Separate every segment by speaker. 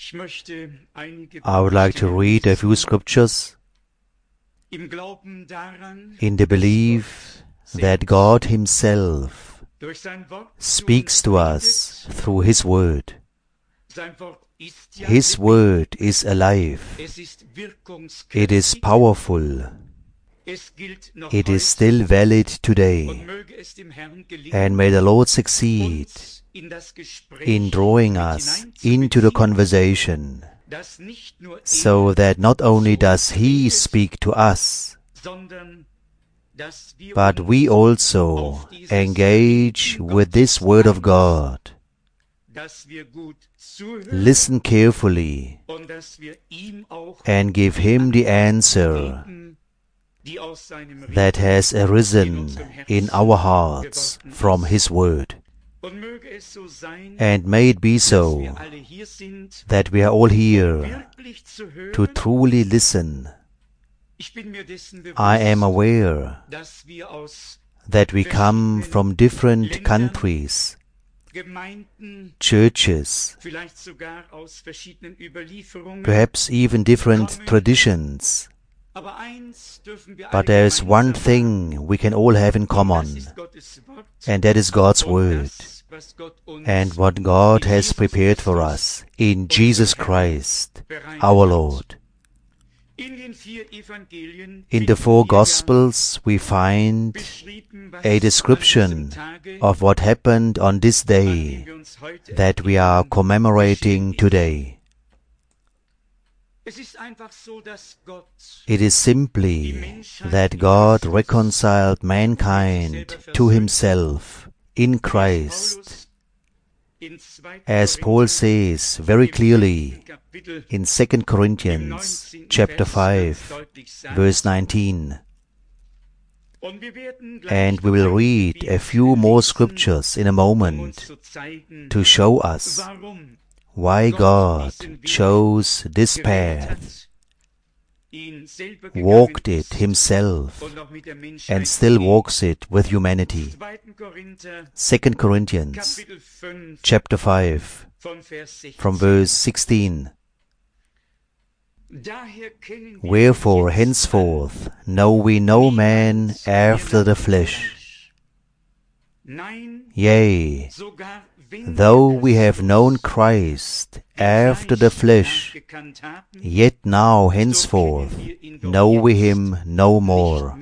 Speaker 1: I would like to read a few scriptures in the belief that God Himself speaks to us through His Word. His Word is alive. It is powerful. It is still valid today. And may the Lord succeed in drawing us into the conversation, so that not only does He speak to us, but we also engage with this Word of God, listen carefully, and give Him the answer that has arisen in our hearts from His Word. And may it be so that we are all here to truly listen. I am aware that we come from different countries, churches, perhaps even different traditions. But there is one thing we can all have in common, and that is God's Word, and what God has prepared for us in Jesus Christ, our Lord. In the four Gospels we find a description of what happened on this day that we are commemorating today. It is simply that God reconciled mankind to Himself in Christ, as Paul says very clearly in 2 Corinthians chapter 5, verse 19. And we will read a few more scriptures in a moment to show us why God chose this path, walked it Himself, and still walks it with humanity. 2 Corinthians chapter 5, from verse 16. Wherefore henceforth know we no man after the flesh. Yea, though we have known Christ after the flesh, yet now henceforth know we Him no more.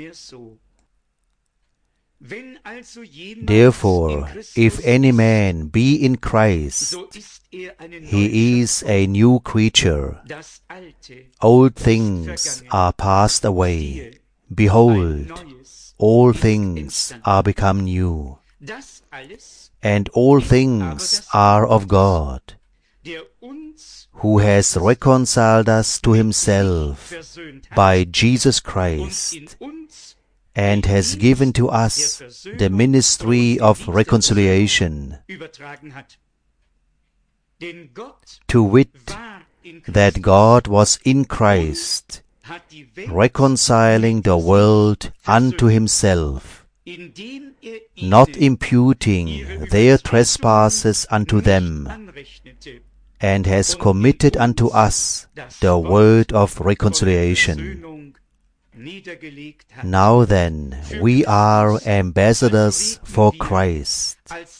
Speaker 1: Therefore, if any man be in Christ, he is a new creature. Old things are passed away. Behold, all things are become new. And all things are of God, who has reconciled us to Himself by Jesus Christ, and has given to us the ministry of reconciliation, to wit, that God was in Christ, reconciling the world unto Himself, not imputing their trespasses unto them, and has committed unto us the word of reconciliation. Now then, we are ambassadors for Christ,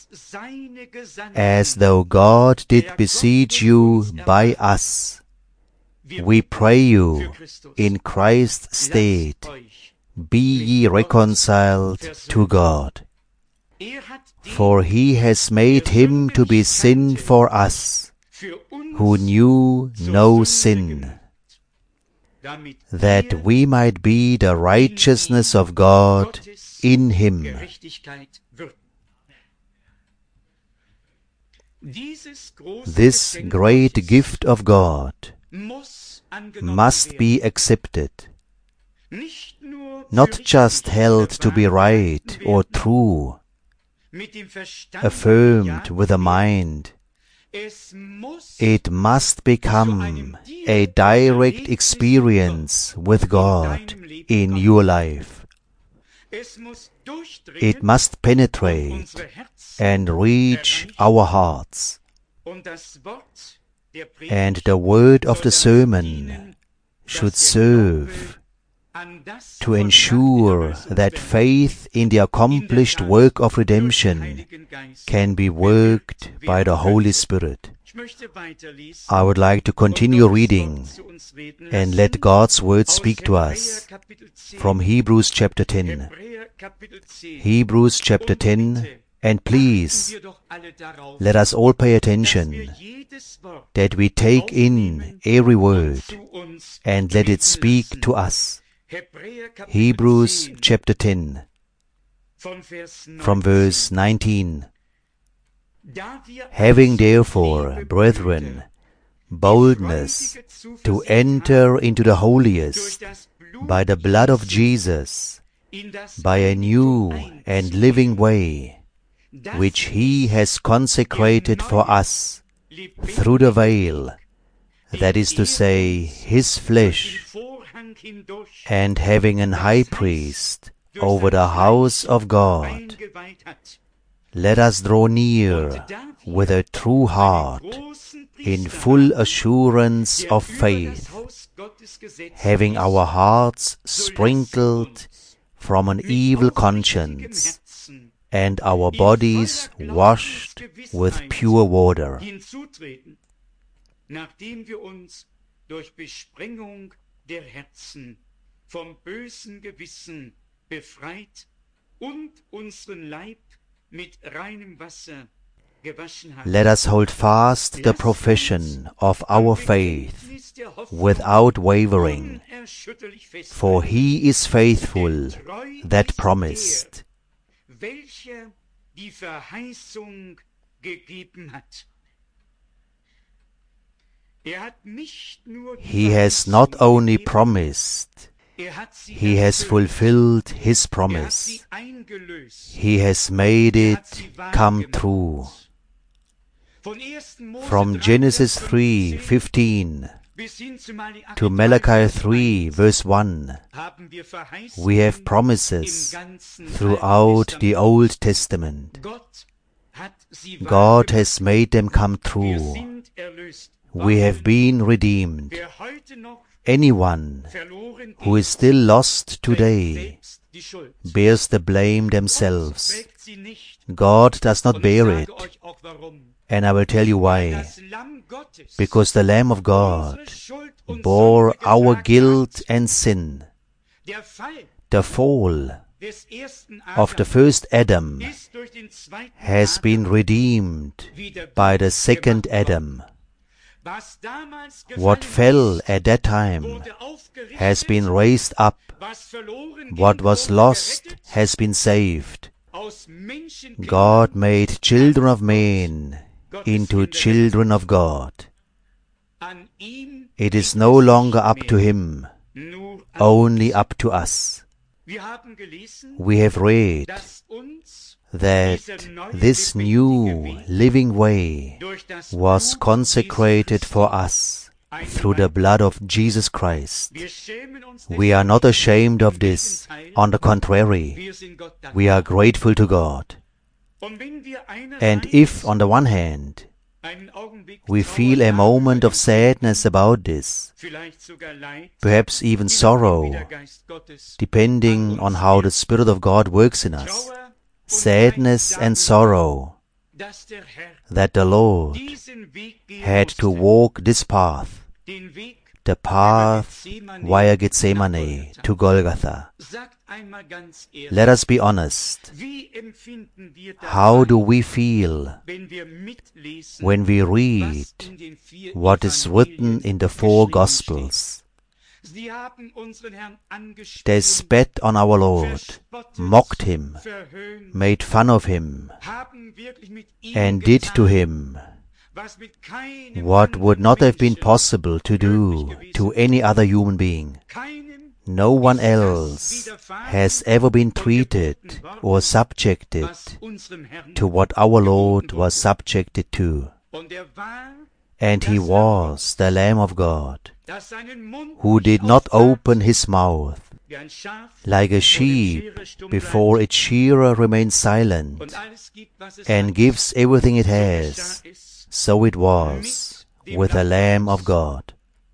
Speaker 1: as though God did beseech you by us. We pray you, in Christ's stead, be ye reconciled to God. For He has made Him to be sin for us, who knew no sin, that we might be the righteousness of God in Him. This great gift of God must be accepted, not just held to be right or true, affirmed with the mind. It must become a direct experience with God in your life. It must penetrate and reach our hearts. and the word of the sermon should serve to ensure that faith in the accomplished work of redemption can be worked by the Holy Spirit. I would like to continue reading and let God's word speak to us from Hebrews chapter 10. Hebrews chapter 10, and please let us all pay attention that we take in every word and let it speak to us. Hebrews chapter 10 from verse 19. Having therefore, brethren, boldness to enter into the holiest by the blood of Jesus, by a new and living way, which he has consecrated for us through the veil, that is to say, his flesh, and having an high priest over the house of God, let us draw near with a true heart, in full assurance of faith, having our hearts sprinkled from an evil conscience, and our bodies washed with pure water.
Speaker 2: Nachdem wir uns durch Besprengung der Herzen vom bösen Gewissen befreit und unseren Leib mit reinem Wasser gewaschen haben.
Speaker 1: Let us hold fast the profession of our faith without wavering, for he is faithful that promised.
Speaker 2: Welcher die Verheißung gegeben hat.
Speaker 1: He has not only promised, he has fulfilled his promise. He has made it come true. From Genesis 3:15 to Malachi 3 verse 1, we have promises throughout the Old Testament. God has made them come true. We have been redeemed. Anyone who is still lost today bears the blame themselves. God does not bear it. And I will tell you why. Because the Lamb of God bore our guilt and sin. The fall of the first Adam has been redeemed by the second Adam. What fell at that time has been raised up. What was lost has been saved. God made children of men into children of God. It is no longer up to him, only up to us. We have read that this new living way was consecrated for us through the blood of Jesus Christ. We are not ashamed of this. On the contrary, we are grateful to God. And if, on the one hand, we feel a moment of sadness about this, perhaps even sorrow, depending on how the Spirit of God works in us, sadness and sorrow, that the Lord had to walk this path, the path via Gethsemane to Golgotha. Let us be honest. How do we feel when we read what is written in the four Gospels? They spat on our Lord, mocked him, made fun of him, and did to him what would not have been possible to do to any other human being. No one else has ever been treated or subjected to what our Lord was subjected to. And he was the Lamb of God, who did not open his mouth, like a sheep before its shearer remains silent, and gives everything it has. So it was with the Lamb of God.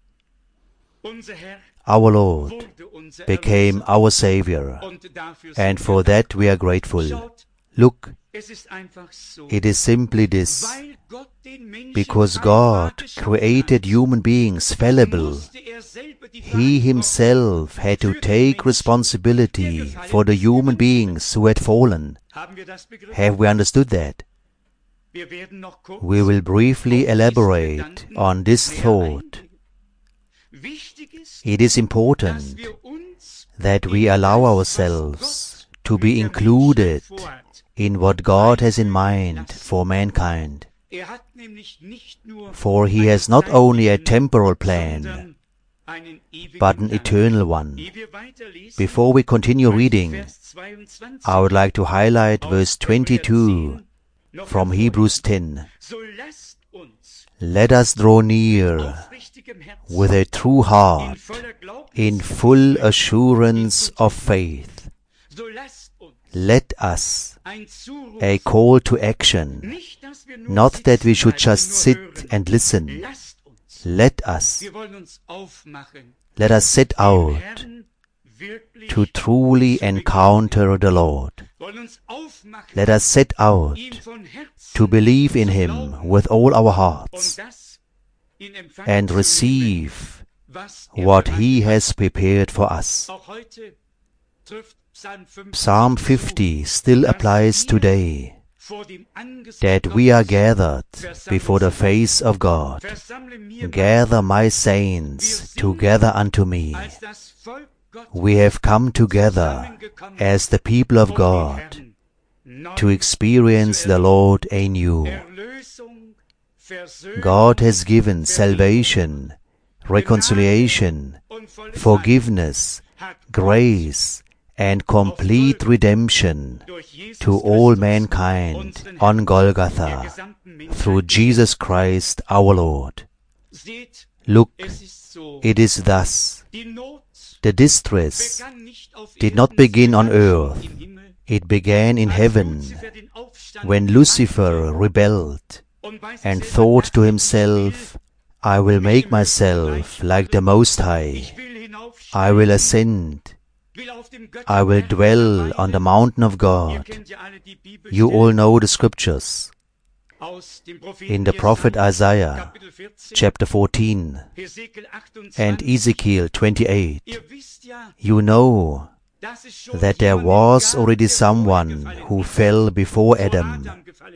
Speaker 1: Our Lord became our Savior, and for that we are grateful. Look, it is simply this. Because God created human beings fallible, He Himself had to take responsibility for the human beings who had fallen. Have we understood that? We will briefly elaborate on this thought. It is important that we allow ourselves to be included in what God has in mind for mankind. For He has not only a temporal plan, but an eternal one. Before we continue reading, I would like to highlight verse 22 from Hebrews 10. Let us draw near with a true heart, in full assurance of faith. Let us, a call to action, not that we should just sit and listen. Let us set out to truly encounter the Lord. Let us set out to believe in Him with all our hearts and receive what He has prepared for us. Psalm 50 still applies today, that we are gathered before the face of God. Gather my saints together unto me. We have come together as the people of God to experience the Lord anew. God has given salvation, reconciliation, forgiveness, grace, and complete redemption to all mankind on Golgotha through Jesus Christ our Lord. Look, it is thus. The distress did not begin on earth. It began in heaven when Lucifer rebelled and thought to himself, I will make myself like the Most High. I will ascend. I will dwell on the mountain of God. You all know the scriptures. In the prophet Isaiah, chapter 14, and Ezekiel 28, you know that there was already someone who fell before Adam,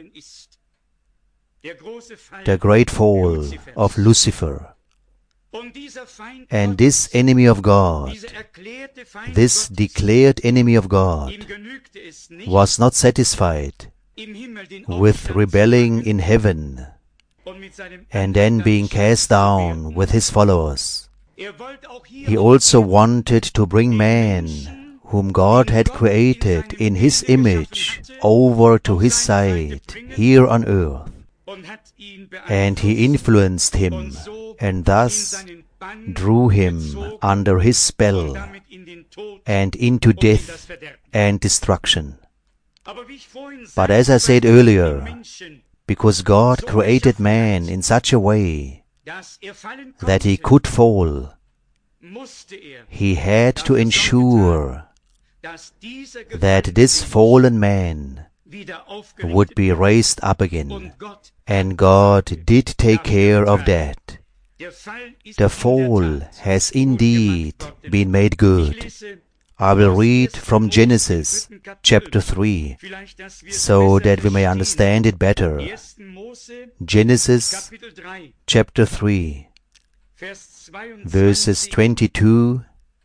Speaker 1: the great fall of Lucifer. And this enemy of God, this declared enemy of God, was not satisfied with rebelling in heaven and then being cast down with his followers. He also wanted to bring man, whom God had created in His image, over to His side here on earth. And He influenced him, and thus drew him under His spell and into death and destruction. But as I said earlier, because God created man in such a way that he could fall, He had to ensure that this fallen man would be raised up again. And God did take care of that. The fall has indeed been made good. I will read from Genesis chapter 3, so that we may understand it better. Genesis chapter 3, verses 22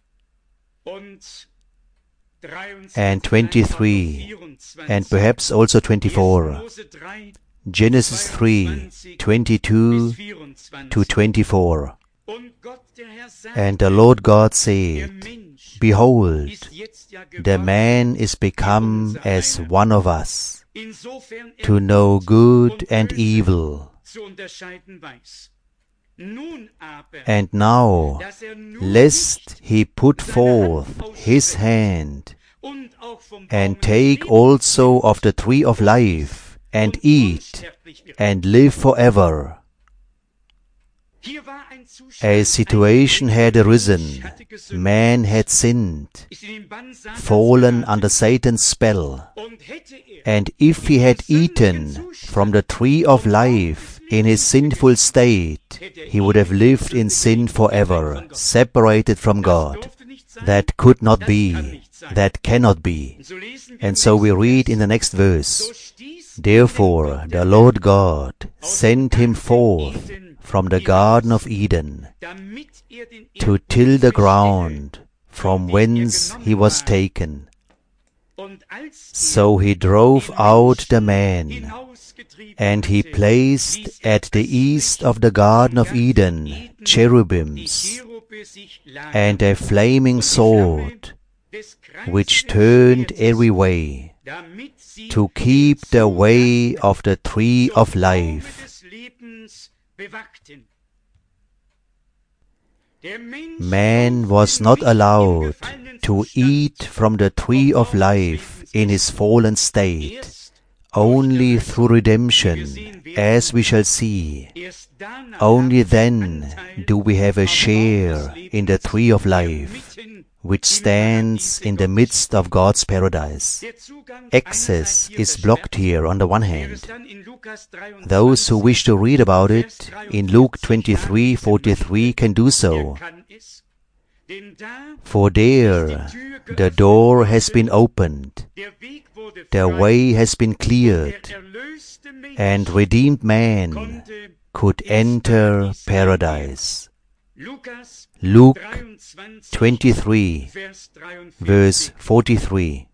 Speaker 1: and 23, and perhaps also 24. Genesis 3, 22 to 24. And the Lord God said, Behold, the man is become as one of us, to know good and evil. And now, lest he put forth his hand, and take also of the tree of life, and eat, and live forever. A situation had arisen. Man had sinned, fallen under Satan's spell. And if he had eaten from the tree of life in his sinful state, he would have lived in sin forever, separated from God. That could not be. That cannot be. And so we read in the next verse, Therefore the Lord God sent him forth from the Garden of Eden to till the ground from whence he was taken. So he drove out the man, and he placed at the east of the Garden of Eden cherubims and a flaming sword, which turned every way, to keep the way of the tree of life. Man was not allowed to eat from the tree of life in his fallen state, only through redemption, as we shall see. Only then do we have a share in the tree of life, which stands in the midst of God's paradise. Access is blocked here on the one hand. Those who wish to read about it in Luke 23:43 can do so. For there the door has been opened, the way has been cleared, and redeemed man could enter paradise. Luke 23, verse 43.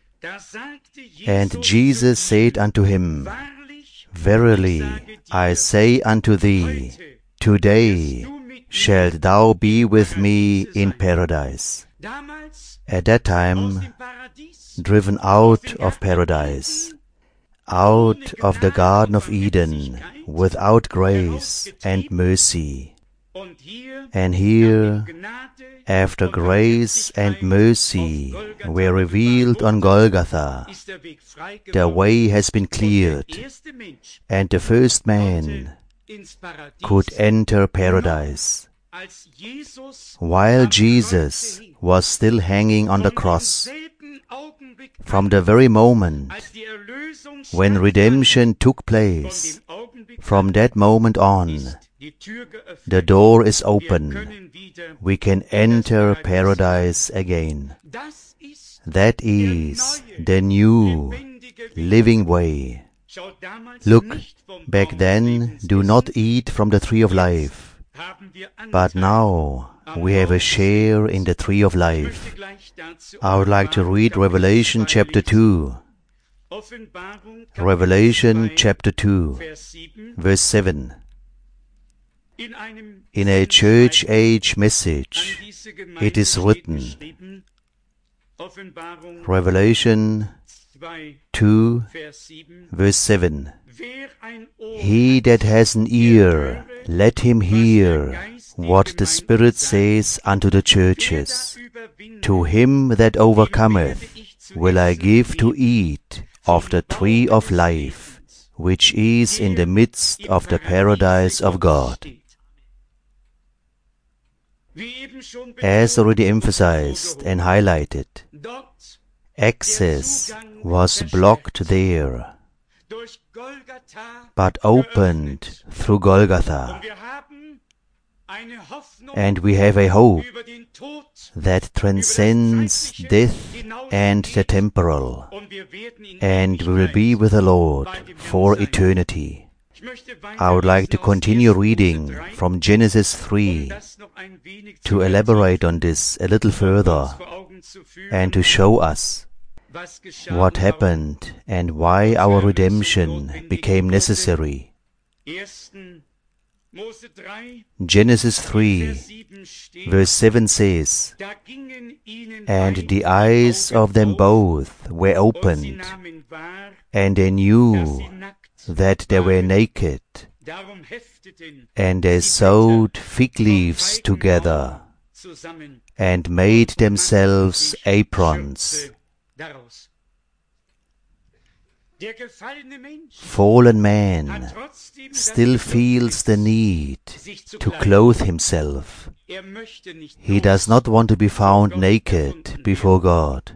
Speaker 1: And Jesus said unto him, Verily I say unto thee, today shalt thou be with me in paradise. At that time, driven out of paradise, out of the Garden of Eden, without grace and mercy. And here, after grace and mercy were revealed on Golgotha, the way has been cleared, and the first man could enter paradise. While Jesus was still hanging on the cross, from the very moment when redemption took place, from that moment on, the door is open. We can enter paradise again. That is the new, living way. Look, back then, do not eat from the tree of life. But now, we have a share in the tree of life. I would like to read Revelation chapter 2. Revelation chapter 2, verse 7. In a church age message, it is written, Revelation 2, verse 7. He that has an ear, let him hear what the Spirit says unto the churches. To him that overcometh will I give to eat of the tree of life, which is in the midst of the paradise of God. As already emphasized and highlighted, access was blocked there, but opened through Golgotha. And we have a hope that transcends death and the temporal, and we will be with the Lord for eternity. I would like to continue reading from Genesis 3 to elaborate on this a little further and to show us what happened and why our redemption became necessary. Genesis 3, verse 7 says, And the eyes of them both were opened, and they knew that they were naked, and they sewed fig leaves together, and made themselves aprons. Fallen man still feels the need to clothe himself. He does not want to be found naked before God.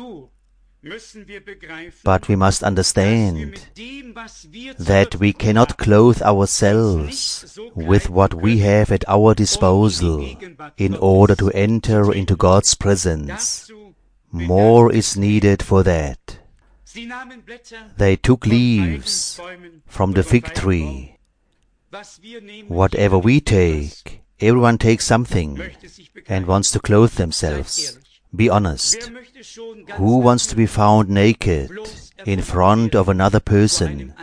Speaker 1: But we must understand that we cannot clothe ourselves with what we have at our disposal in order to enter into God's presence. More is needed for that. They took leaves from the fig tree. Whatever we take, everyone takes something and wants to clothe themselves. Be honest. Who wants to be found naked in front of another person?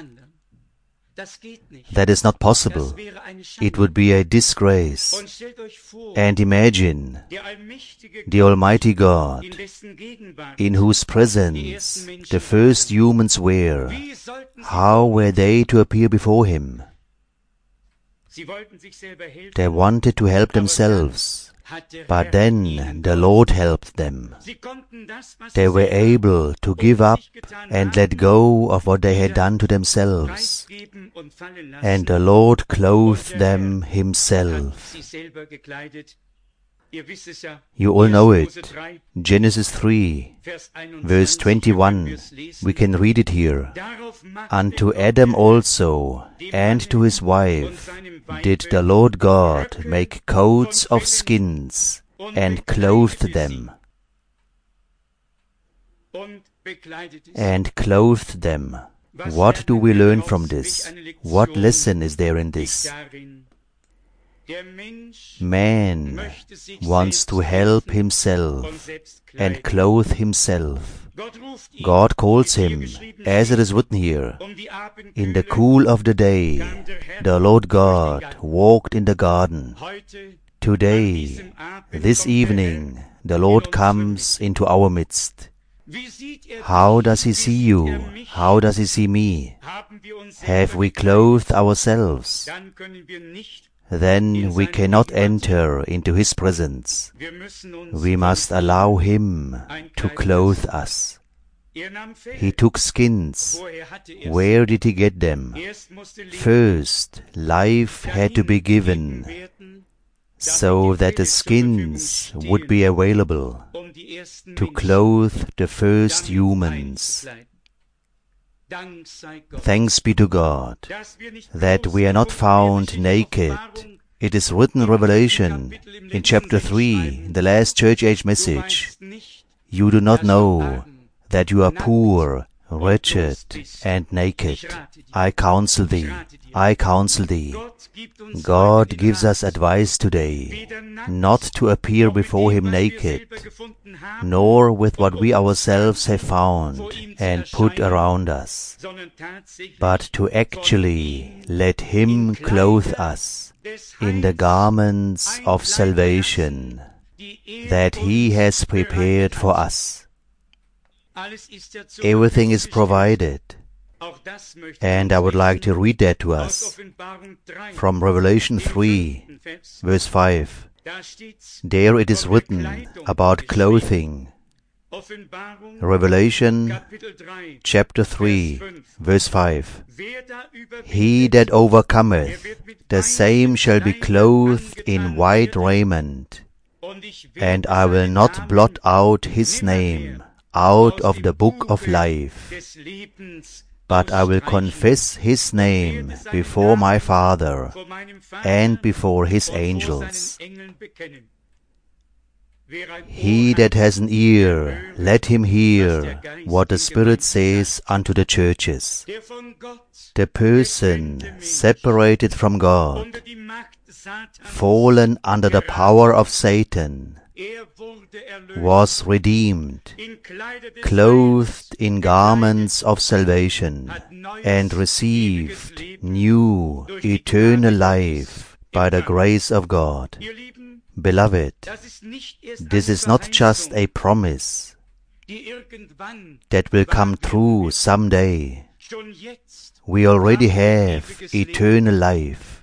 Speaker 1: That is not possible. It would be a disgrace. And imagine the Almighty God, in whose presence the first humans were. How were they to appear before Him? They wanted to help themselves, but then the Lord helped them. They were able to give up and let go of what they had done to themselves, and the Lord clothed them Himself. You all know it. Genesis 3, verse 21. We can read it here. Unto Adam also, and to his wife, did the Lord God make coats of skins, and clothed them. And clothed them. What do we learn from this? What lesson is there in this? Man wants to help himself and clothe himself. God calls him, as it is written here, in the cool of the day, the Lord God walked in the garden. Today, this evening, the Lord comes into our midst. How does He see you? How does He see me? Have we clothed ourselves? Then we cannot enter into His presence. We must allow Him to clothe us. He took skins. Where did He get them? First, life had to be given so that the skins would be available to clothe the first humans. Thanks be to God that we are not found naked. It is written in Revelation, in chapter 3, the last church age message. You do not know that you are poor, wretched, and naked. I counsel thee. I counsel thee. God gives us advice today, not to appear before Him naked, nor with what we ourselves have found and put around us, but to actually let Him clothe us in the garments of salvation that He has prepared for us. Everything is provided. And I would like to read that to us from Revelation 3, verse 5. There it is written about clothing. Revelation chapter 3, verse 5. He that overcometh, the same shall be clothed in white raiment, and I will not blot out his name out of the book of life, but I will confess His name before my Father and before His angels. He that has an ear, let him hear what the Spirit says unto the churches. The person separated from God, fallen under the power of Satan, was redeemed, clothed in garments of salvation, and received new, eternal life by the grace of God. Beloved, this is not just a promise that will come true someday. We already have eternal life.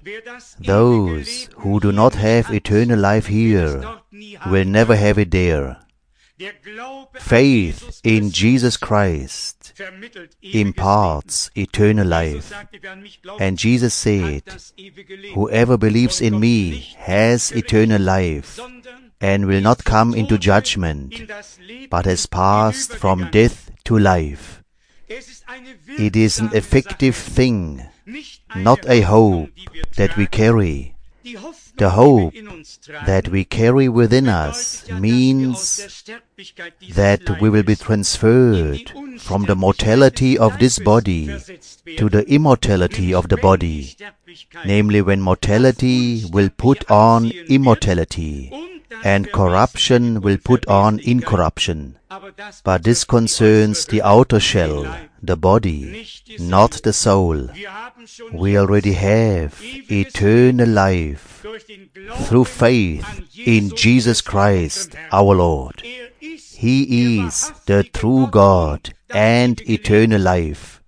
Speaker 1: Those who do not have eternal life here will never have it there. Faith in Jesus Christ imparts eternal life. And Jesus said, "Whoever believes in me has eternal life and will not come into judgment, but has passed from death to life." It is an effective thing, not a hope that we carry. The hope that we carry within us means that we will be transferred from the mortality of this body to the immortality of the body, namely when mortality will put on immortality and corruption will put on incorruption. But this concerns the outer shell, the body, not the soul. We already have eternal life through faith in Jesus Christ our Lord. He is the true God and eternal life.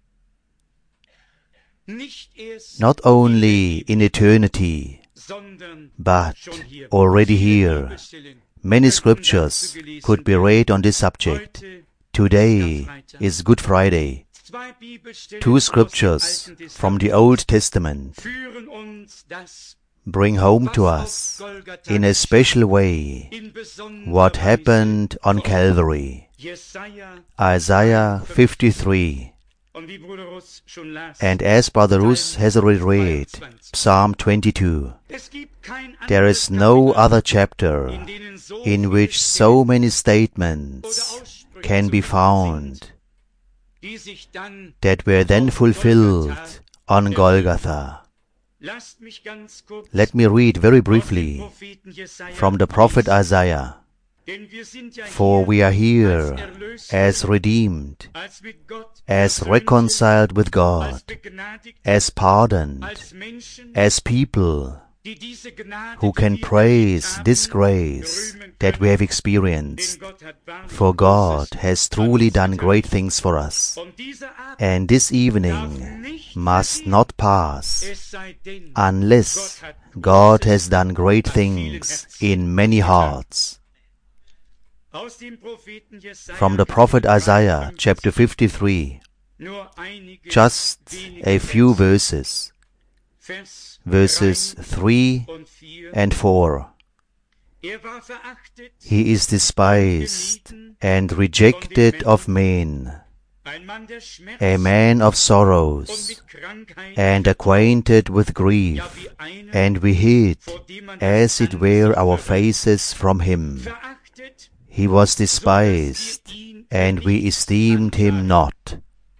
Speaker 1: Not only in eternity, but already here. Many scriptures could be read on this subject. Today is Good Friday. 2 scriptures from the Old Testament bring home to us in a special way what happened on Calvary. Isaiah 53. And as Brother Rus has already read, Psalm 22. There is no other chapter in which so many statements can be found that were then fulfilled on Golgotha. Let me read very briefly from the prophet Isaiah. For we are here as redeemed, as reconciled with God, as pardoned, as people who can praise this grace that we have experienced. For God has truly done great things for us. And this evening must not pass unless God has done great things in many hearts. From the prophet Isaiah, chapter 53, just a few verses, verses 3 and 4. He is despised and rejected of men, a man of sorrows and acquainted with grief, and we hid, as it were, our faces from him. He was despised, and we esteemed him not.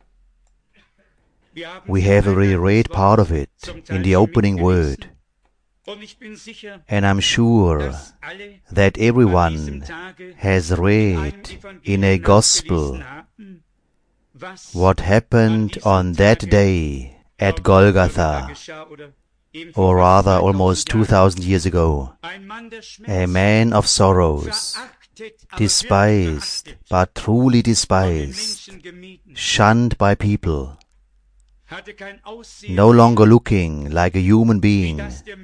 Speaker 1: We have already read part of it in the opening word. And I'm sure that everyone has read in a gospel what happened on that day at Golgotha, or rather almost 2,000 years ago. A man of sorrows, despised, but truly despised, shunned by people, no longer looking like a human being,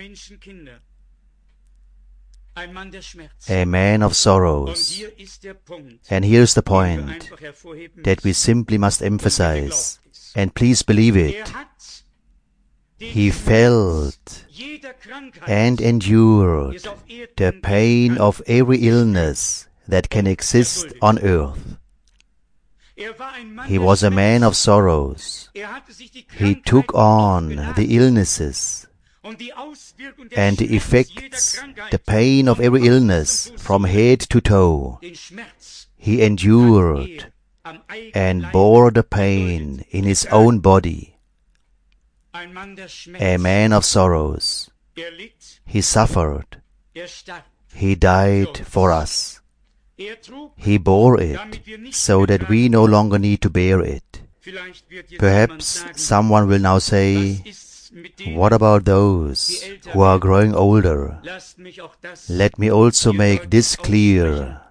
Speaker 1: a man of sorrows. And here's the point that we simply must emphasize, and please believe it. He felt and endured the pain of every illness that can exist on earth. He was a man of sorrows. He took on the illnesses and the effects, the pain of every illness from head to toe. He endured and bore the pain in his own body. A man of sorrows. He suffered. He died for us. He bore it so that we no longer need to bear it. Perhaps someone will now say, what about those who are growing older? Let me also make this clear.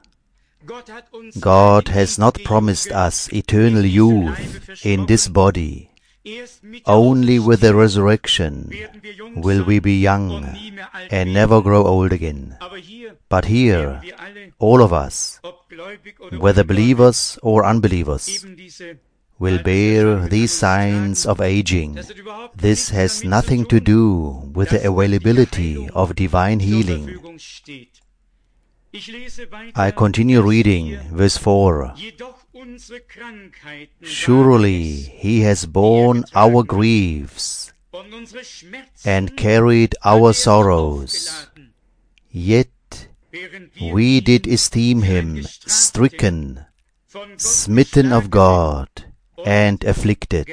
Speaker 1: God has not promised us eternal youth in this body. Only with the resurrection will we be young and never grow old again. But here, all of us, whether believers or unbelievers, will bear these signs of aging. This has nothing to do with the availability of divine healing. I continue reading verse 4. Surely He has borne our griefs and carried our sorrows, yet we did esteem Him stricken, smitten of God, and afflicted.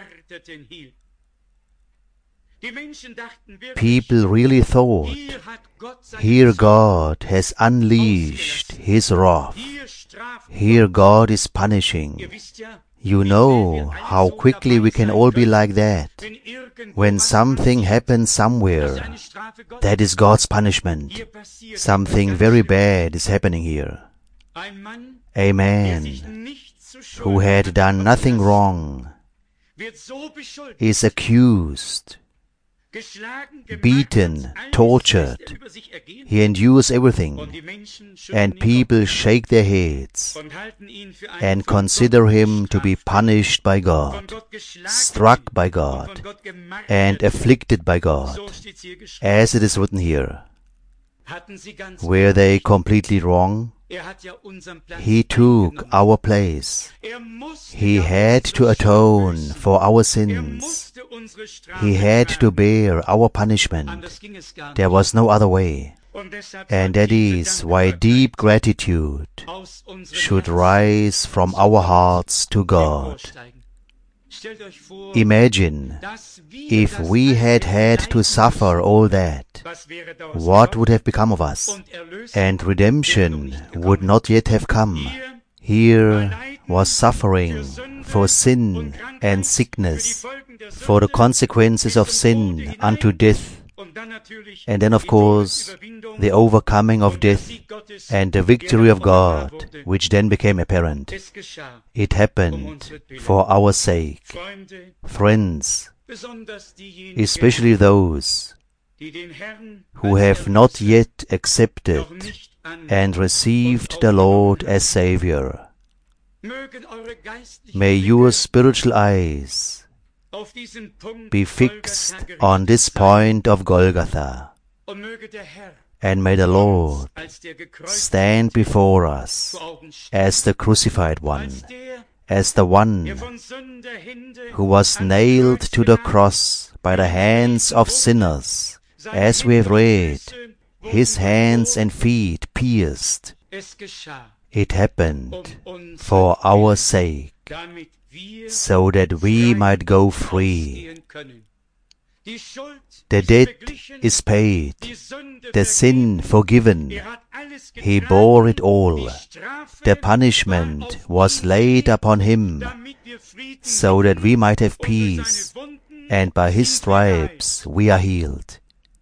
Speaker 1: People really thought, here God has unleashed His wrath. Here God is punishing. You know how quickly we can all be like that. When something happens somewhere, that is God's punishment. Something very bad is happening here. A man who had done nothing wrong is accused, beaten, tortured. He endures everything, and people shake their heads and consider him to be punished by God, struck by God, and afflicted by God, as it is written here. Were they completely wrong? He took our place. He had to atone for our sins. He had to bear our punishment. There was no other way. And that is why deep gratitude should rise from our hearts to God. Imagine if we had had to suffer all that, what would have become of us? And redemption would not yet have come. Here was suffering for sin and sickness, for the consequences of sin unto death, and then of course the overcoming of death and the victory of God, which then became apparent. It happened for our sake. Friends, especially those who have not yet accepted and received the Lord as Savior, may your spiritual eyes be fixed on this point of Golgotha, and may the Lord stand before us as the crucified one, as the one who was nailed to the cross by the hands of sinners, as we have read, His hands and feet pierced. It happened for our sake, so that we might go free. The debt is paid, the sin forgiven. He bore it all. The punishment was laid upon Him, so that we might have peace, and by His stripes we are healed.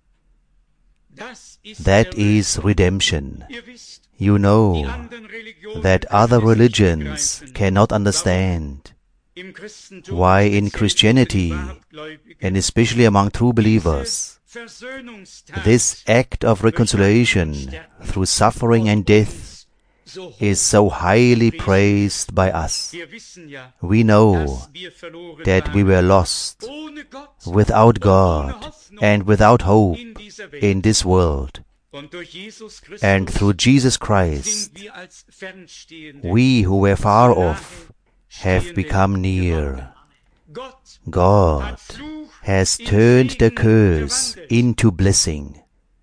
Speaker 1: That is redemption. You know that other religions cannot understand why in Christianity, and especially among true believers, this act of reconciliation through suffering and death is so highly praised by us. We know that we were lost, without God and without hope in this world. And through Jesus Christ, we who were far off have become near. God has turned the curse into blessing.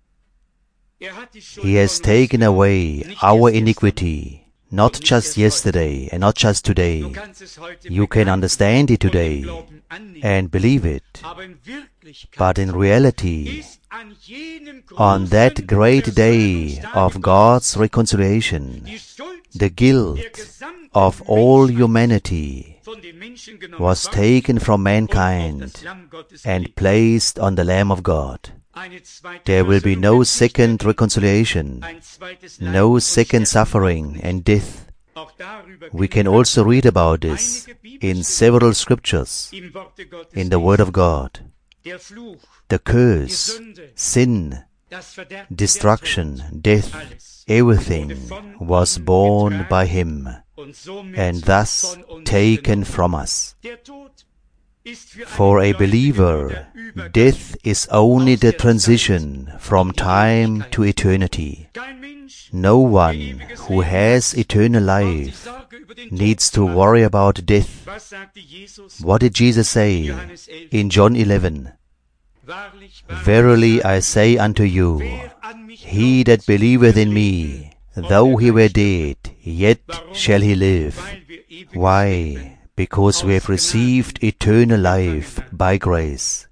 Speaker 1: He has taken away our iniquity, not just yesterday and not just today. You can understand it today and believe it. But in reality, on that great day of God's reconciliation, the guilt of all humanity was taken from mankind and placed on the Lamb of God. There will be no second reconciliation, no second suffering and death We can also read about this in several scriptures in the Word of God. The curse, sin, destruction, death, everything was borne by Him and thus taken from us. For a believer, death is only the transition from time to eternity. No one who has eternal life needs to worry about death. What did Jesus say in John 11? Verily I say unto you, he that believeth in me, though he were dead, yet shall he live. Why? Because we have received eternal life by grace.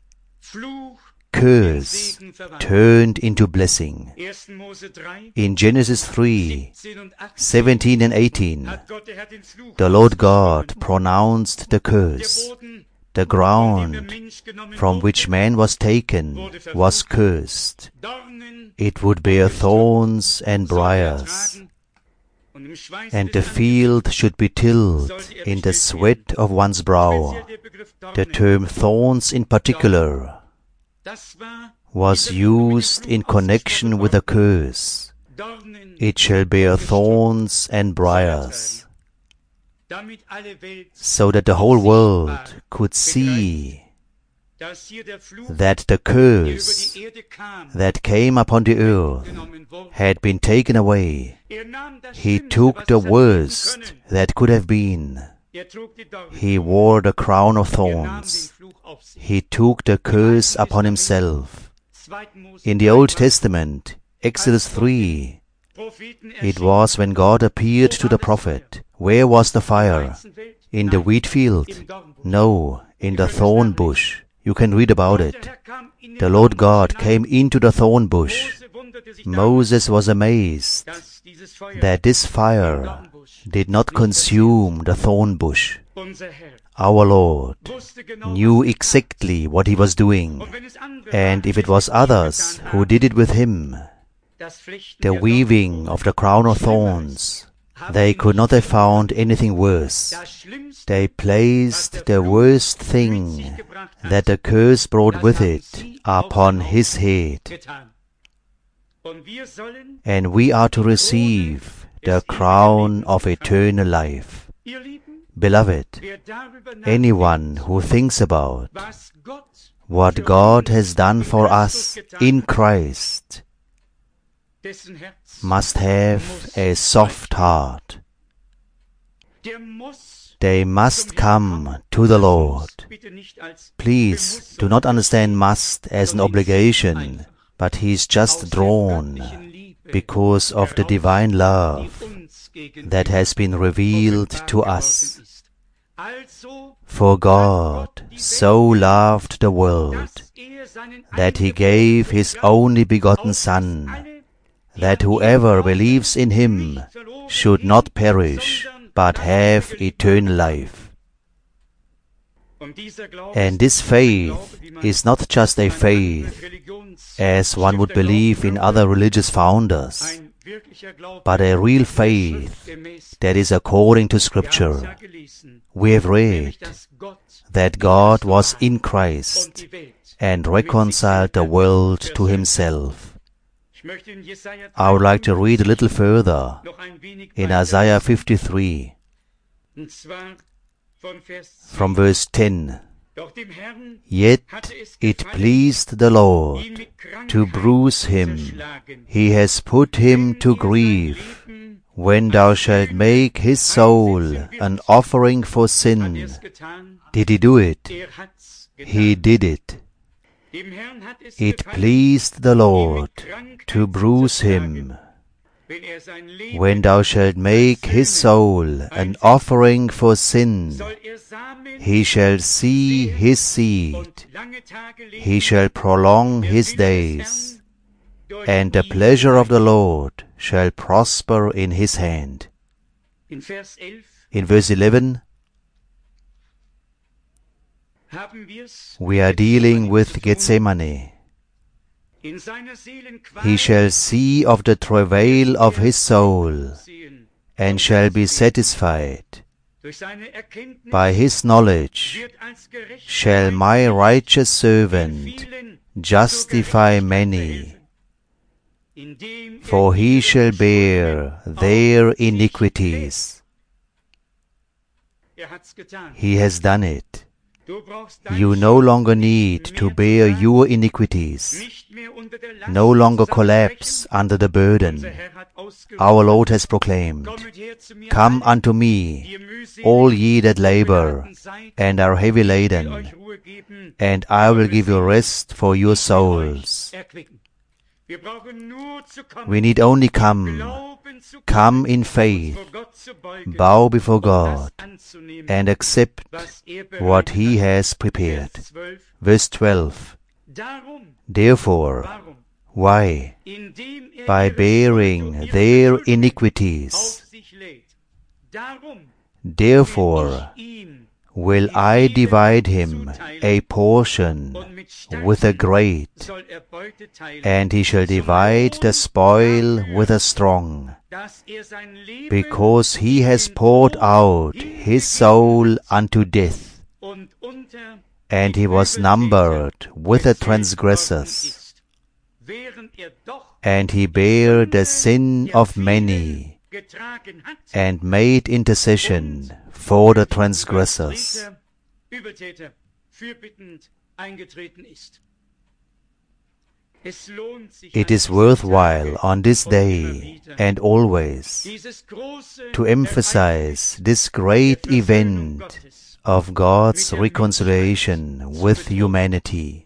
Speaker 1: Curse turned into blessing. In Genesis 3, 17 and 18, the Lord God pronounced the curse. The ground from which man was taken was cursed. It would bear thorns and briars, and the field should be tilled in the sweat of one's brow. The term thorns in particular was used in connection with a curse. It shall bear thorns and briars, so that the whole world could see that the curse that came upon the earth had been taken away. He took the worst that could have been. He wore the crown of thorns. He took the curse upon himself. In the Old Testament, Exodus 3, it was when God appeared to the prophet. Where was the fire? In the wheat field? No, in the thorn bush. You can read about it. The Lord God came into the thorn bush. Moses was amazed that this fire did not consume the thorn bush. Our Lord knew exactly what He was doing, and if it was others who did it with Him, the weaving of the crown of thorns, they could not have found anything worse. They placed the worst thing that the curse brought with it upon His head. And we are to receive the crown of eternal life. Beloved, anyone who thinks about what God has done for us in Christ must have a soft heart. They must come to the Lord. Please do not understand must as an obligation, but He is just drawn because of the divine love that has been revealed to us. For God so loved the world that He gave His only begotten Son, that whoever believes in Him should not perish, but have eternal life. And this faith is not just a faith, as one would believe in other religious founders, but a real faith that is according to Scripture. We have read that God was in Christ and reconciled the world to Himself. I would like to read a little further in Isaiah 53, from verse 10. Yet it pleased the Lord to bruise him, He has put him to grief. When thou shalt make his soul an offering for sin. Did He do it? He did it. It pleased the Lord to bruise him. When thou shalt make his soul an offering for sin, he shall see his seed, he shall prolong his days, and the pleasure of the Lord shall prosper in his hand. In verse 11, we are dealing with Gethsemane. He shall see of the travail of his soul, and shall be satisfied. By his knowledge shall my righteous servant justify many, for he shall bear their iniquities. He has done it. You no longer need to bear your iniquities, no longer collapse under the burden. Our Lord has proclaimed, "Come unto me, all ye that labor and are heavy laden, and I will give you rest for your souls." We need only come in faith, bow before God, and accept what He has prepared. Verse 12. Therefore, why? By bearing their iniquities. Therefore will I divide him a portion with the great, and he shall divide the spoil with the strong, because he has poured out his soul unto death, and he was numbered with the transgressors, and he bare the sin of many, and made intercession for the transgressors. It is worthwhile on this day and always to emphasize this great event of God's reconciliation with humanity.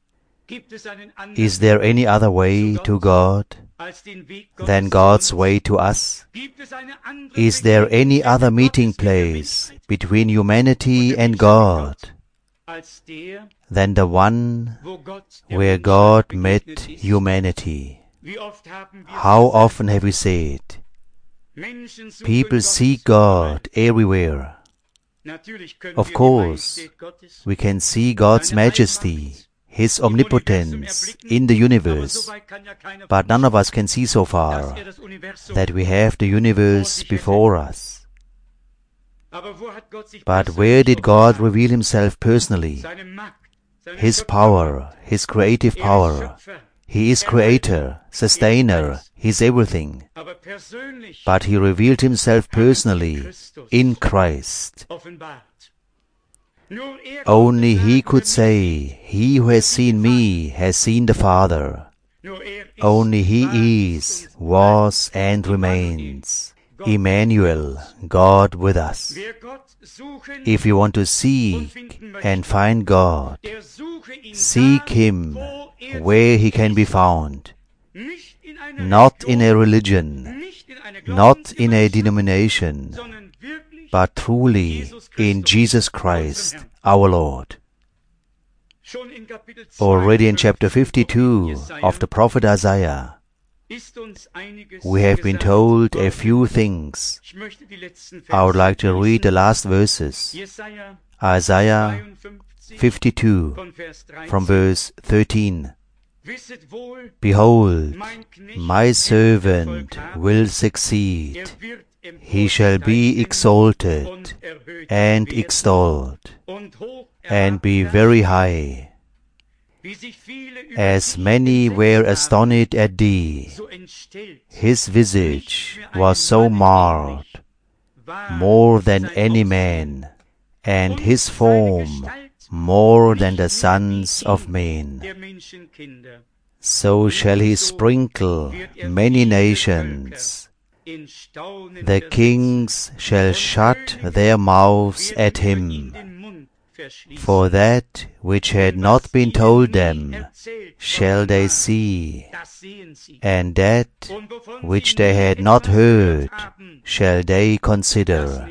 Speaker 1: Is there any other way to God than God's way to us? Is there any other meeting place between humanity and God than the one where God met humanity? How often have we said, people seek God everywhere. Of course, we can see God's majesty, His omnipotence in the universe, but none of us can see so far that we have the universe before us. But where did God reveal Himself personally? His power, His creative power. He is Creator, Sustainer, He is everything. But He revealed Himself personally in Christ. Only He could say, "He who has seen me has seen the Father." Only He is, was, and remains Emmanuel, God with us. If you want to seek and find God, seek Him where He can be found, not in a religion, not in a denomination, but truly in Jesus Christ, our Lord. Already in chapter 52 of the prophet Isaiah, we have been told a few things. I would like to read the last verses. Isaiah 52 from verse 13. Behold, my servant will succeed. He shall be exalted and extolled, and be very high. As many were astonished at thee, his visage was so marred, more than any man, and his form more than the sons of men. So shall he sprinkle many nations. The kings shall shut their mouths at him. For that which had not been told them shall they see, and that which they had not heard shall they consider.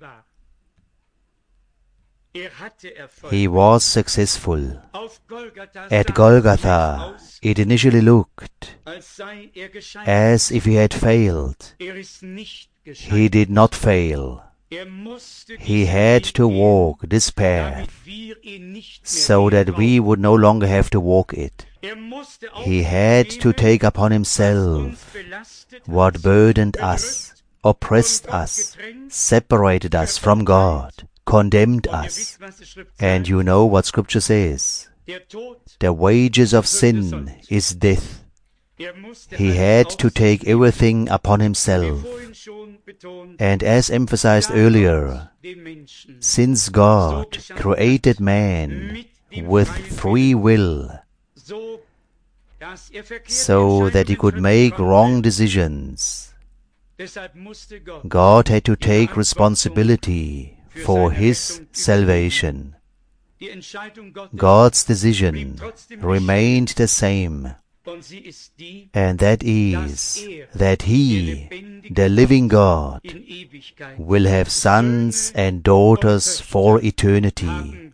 Speaker 1: He was successful. At Golgotha, it initially looked as if he had failed. He did not fail. He had to walk this path so that we would no longer have to walk it. He had to take upon himself what burdened us, oppressed us, separated us from God, condemned us. And you know what Scripture says. The wages of sin is death. He had to take everything upon himself. And as emphasized earlier, since God created man with free will, so that he could make wrong decisions, God had to take responsibility for his salvation. God's decision remained the same, and that is that He, the living God, will have sons and daughters for eternity,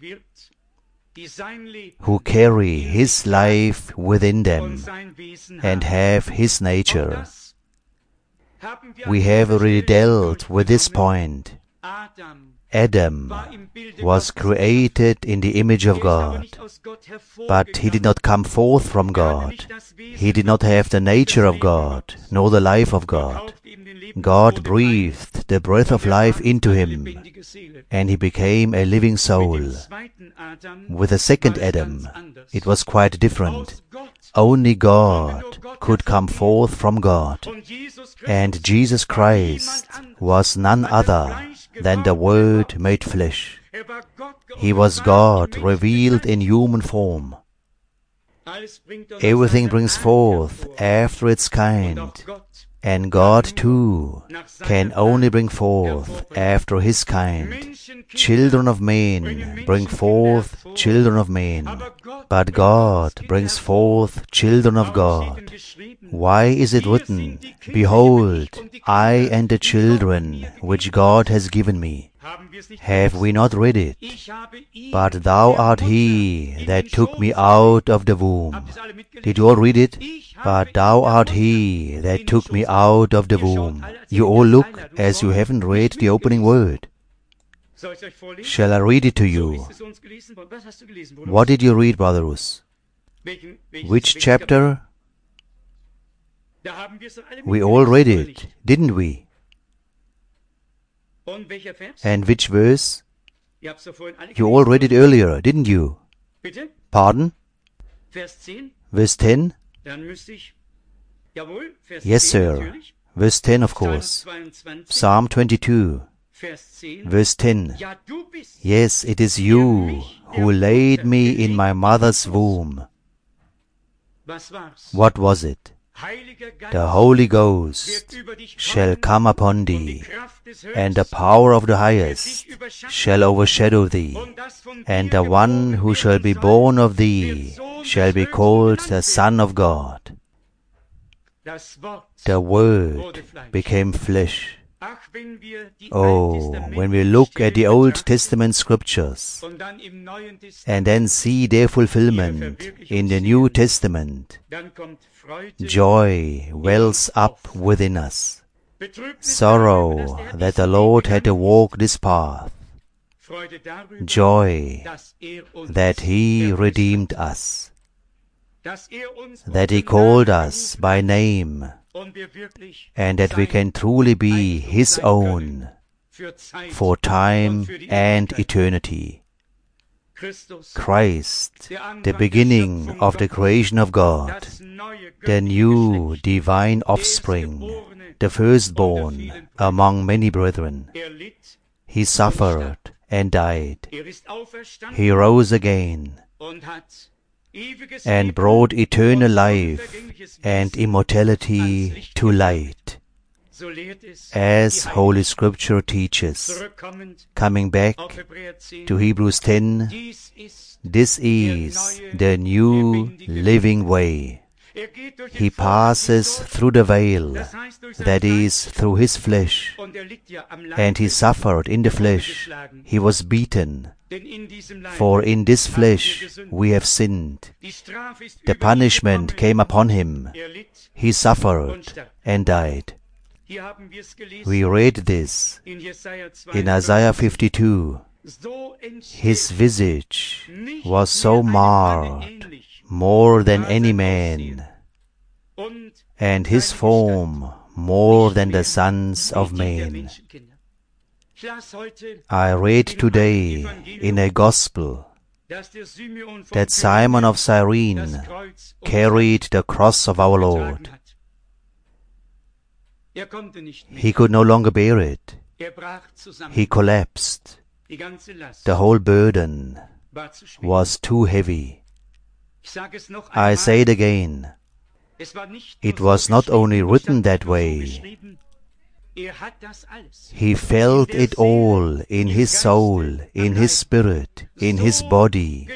Speaker 1: who carry His life within them and have His nature. We have already dealt with this point. Adam was created in the image of God, but he did not come forth from God. He did not have the nature of God, nor the life of God. God breathed the breath of life into him, and he became a living soul. With the second Adam, it was quite different. Only God could come forth from God, and Jesus Christ was none other than the Word made flesh. He was God revealed in human form. Everything brings forth after its kind, and God too can only bring forth after His kind. Children of men bring forth children of men, but God brings forth children of God. Why is it written, Behold, I and the children which God has given me? Have we not read it? But thou art He that took me out of the womb. Did you all read it? But thou art He that took me out of the womb. You all look as you haven't read the opening word. Shall I read it to you? What did you read, Brother Rus? Which chapter? We all read it, didn't we? And which verse? You all read it earlier, didn't you? Pardon? Verse 10? Yes, sir. Verse 10, of course. Psalm 22. Verse 10. Yes, it is you who laid me in my mother's womb. What was it? The Holy Ghost shall come upon thee, and the power of the Highest shall overshadow thee, and the one who shall be born of thee shall be called the Son of God. The Word became flesh. Oh, when we look at the Old Testament scriptures and then see their fulfillment in the New Testament, joy wells up within us. Sorrow that the Lord had to walk this path. Joy that He redeemed us, that He called us by name, and that we can truly be His own for time and eternity. Christ, the beginning of the creation of God, the new divine offspring, the firstborn among many brethren. He suffered and died. He rose again and brought eternal life and immortality to light. As Holy Scripture teaches, coming back to Hebrews 10, this is the new living way. He passes through the veil, that is, through His flesh, and He suffered in the flesh. He was beaten, for in this flesh we have sinned. The punishment came upon Him. He suffered and died. We read this in Isaiah 52. His visage was so marred more than any man, and His form more than the sons of men. I read today in a gospel that Simon of Cyrene carried the cross of our Lord. He could no longer bear it. He collapsed. The whole burden was too heavy. I say it again. It was not only written that way. He felt it all in his soul, in his spirit, in his body.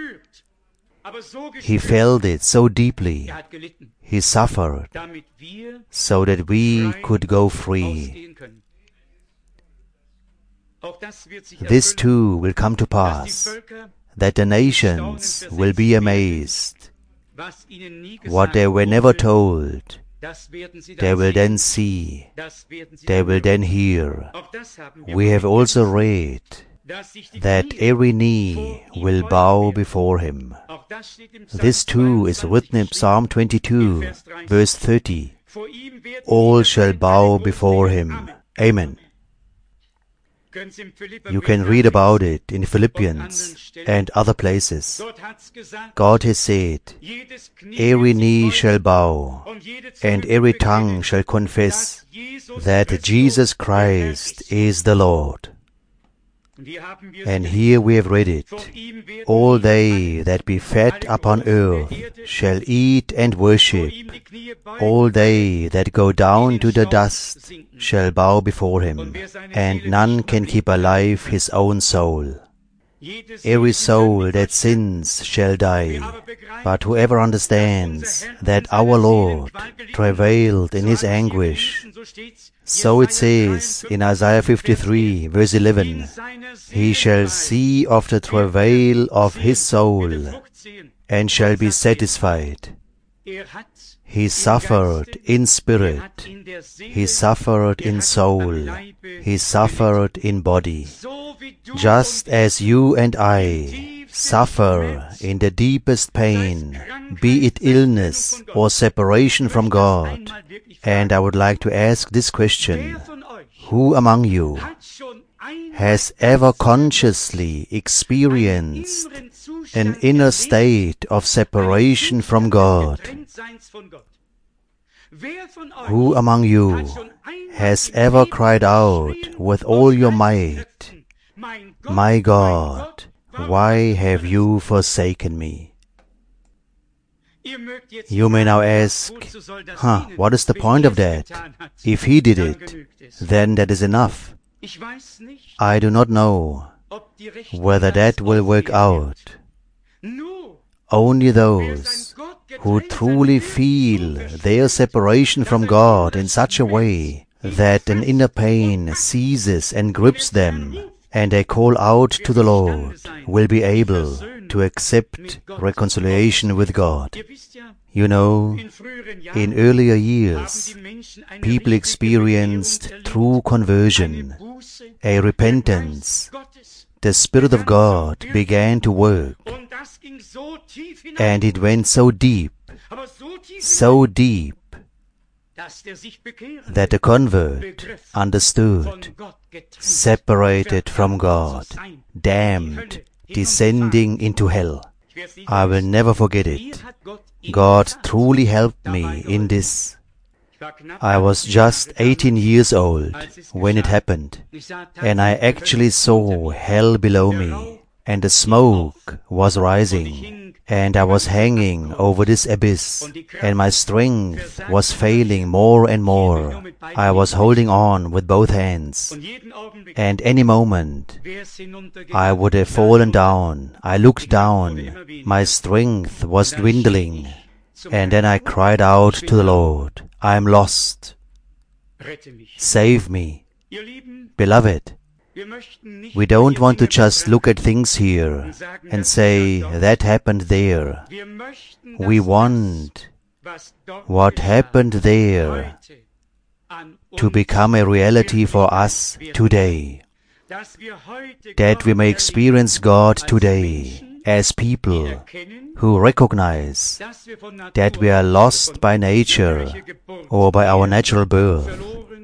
Speaker 1: He felt it so deeply. He suffered so that we could go free. This too will come to pass, that the nations will be amazed. What they were never told, they will then see, they will then hear. We have also read that every knee will bow before him. This too is written in Psalm 22, verse 30. All shall bow before him. Amen. You can read about it in Philippians and other places. God has said, every knee shall bow, and every tongue shall confess that Jesus Christ is the Lord. And here we have read it, all they that be fed upon earth shall eat and worship. All they that go down to the dust shall bow before him, and none can keep alive his own soul. Every soul that sins shall die, but whoever understands that our Lord travailed in his anguish, so it says in Isaiah 53, verse 11, he shall see of the travail of his soul, and shall be satisfied. He suffered in spirit, he suffered in soul, he suffered in body, just as you and I suffer in the deepest pain, be it illness or separation from God. And I would like to ask this question: who among you has ever consciously experienced an inner state of separation from God? Who among you has ever cried out with all your might, "My God, why have you forsaken me?" You may now ask, what is the point of that? If he did it, then that is enough. I do not know whether that will work out. Only those who truly feel their separation from God in such a way that an inner pain seizes and grips them, and they call out to the Lord, will be able to accept reconciliation with God. You know, in earlier years, people experienced true conversion, a repentance. The Spirit of God began to work, and it went so deep, that the convert understood, separated from God, damned, descending into hell. I will never forget it. God truly helped me in this. I was just 18 years old when it happened, and I actually saw hell below me, and the smoke was rising, and I was hanging over this abyss, and my strength was failing more and more. I was holding on with both hands, and any moment I would have fallen down. I looked down, my strength was dwindling, and then I cried out to the Lord, "I am lost. Save me." Beloved, we don't want to just look at things here and say, that happened there. We want what happened there to become a reality for us today, that we may experience God today as people who recognize that we are lost by nature or by our natural birth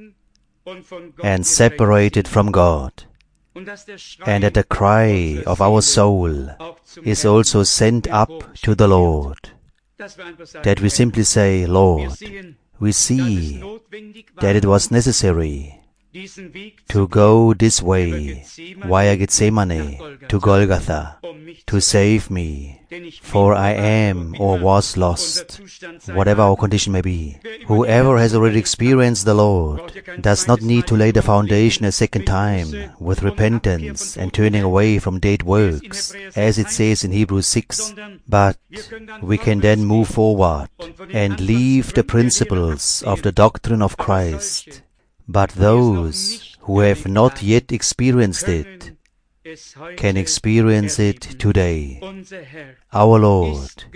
Speaker 1: and separated from God, and that the cry of our soul is also sent up to the Lord, that we simply say, Lord, we see that it was necessary to go this way via Gethsemane to Golgotha to save me, for I am or was lost, whatever our condition may be. Whoever has already experienced the Lord does not need to lay the foundation a second time with repentance and turning away from dead works, as it says in Hebrews 6, but we can then move forward and leave the principles of the doctrine of Christ. But those who have not yet experienced it can experience it today. Our Lord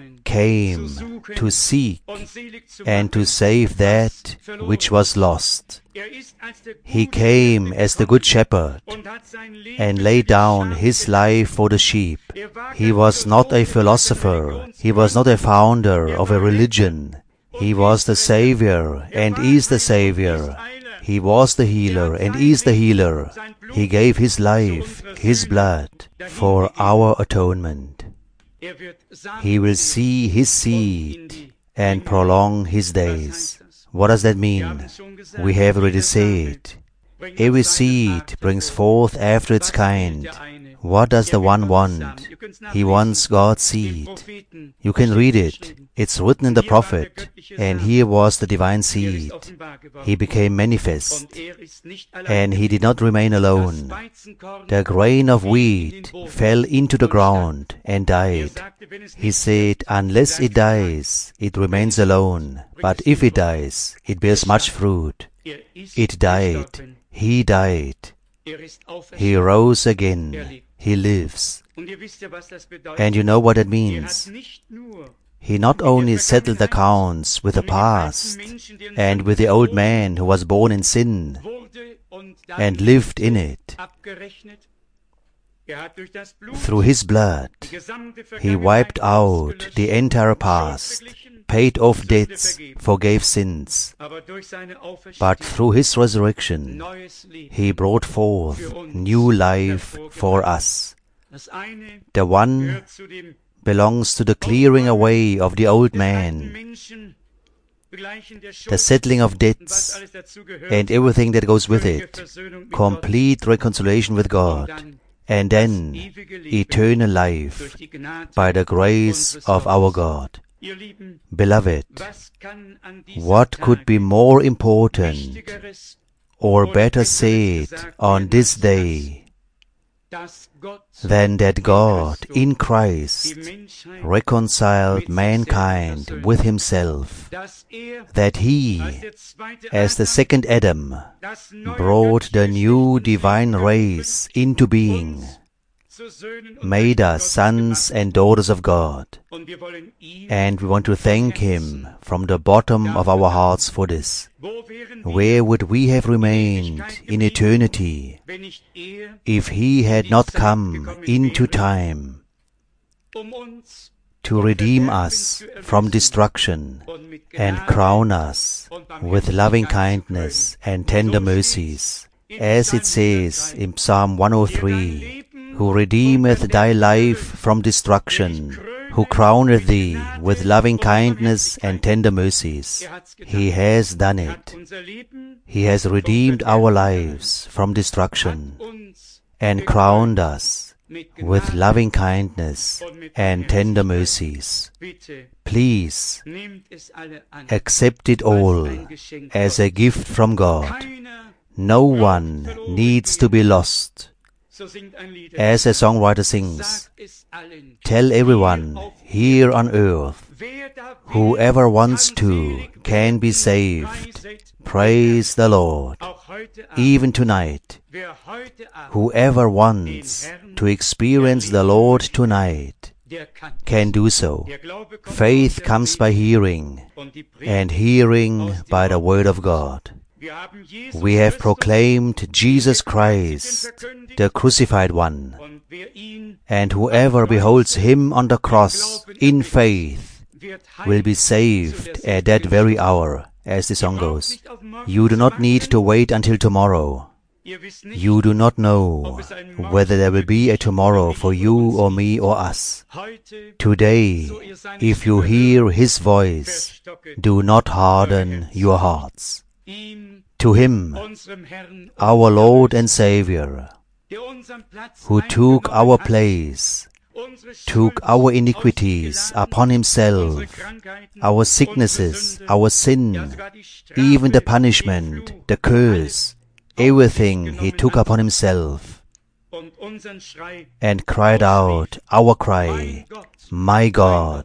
Speaker 1: came to seek and to save that which was lost. He came as the Good Shepherd and laid down His life for the sheep. He was not a philosopher. He was not a founder of a religion. He was the Savior and is the Savior. He was the healer and is the healer. He gave His life, His blood, for our atonement. He will see His seed and prolong His days. What does that mean? We have already said, every seed brings forth after its kind. What does the one want? He wants God's seed. You can read it. It's written in the prophet. And here was the divine seed. He became manifest. And He did not remain alone. The grain of wheat fell into the ground and died. He said, unless it dies, it remains alone. But if it dies, it bears much fruit. It died. He died. He rose again. He lives. And you know what that means. He not only settled accounts with the past and with the old man who was born in sin and lived in it. Through His blood, He wiped out the entire past, paid off debts, forgave sins. But through His resurrection, He brought forth new life for us. The one belongs to the clearing away of the old man, the settling of debts, and everything that goes with it, complete reconciliation with God, and then eternal life by the grace of our God. Beloved, what could be more important or better said on this day than that God in Christ reconciled mankind with Himself, that He, as the second Adam, brought the new divine race into being, made us sons and daughters of God, and we want to thank Him from the bottom of our hearts for this. Where would we have remained in eternity if He had not come into time to redeem us from destruction and crown us with loving kindness and tender mercies, as it says in Psalm 103, who redeemeth thy life from destruction, who crowneth thee with loving kindness and tender mercies. He has done it. He has redeemed our lives from destruction and crowned us with loving kindness and tender mercies. Please accept it all as a gift from God. No one needs to be lost. As a songwriter sings, tell everyone here on earth, whoever wants to can be saved. Praise the Lord. Even tonight, whoever wants to experience the Lord tonight can do so. Faith comes by hearing, and hearing by the Word of God. We have proclaimed Jesus Christ, the crucified one, and whoever beholds him on the cross in faith will be saved at that very hour, as the song goes. You do not need to wait until tomorrow. You do not know whether there will be a tomorrow for you or me or us. Today, if you hear his voice, do not harden your hearts. To him, our Lord and Savior, who took our place, took our iniquities upon himself, our sicknesses, our sin, even the punishment, the curse, everything he took upon himself, and cried out our cry, my God,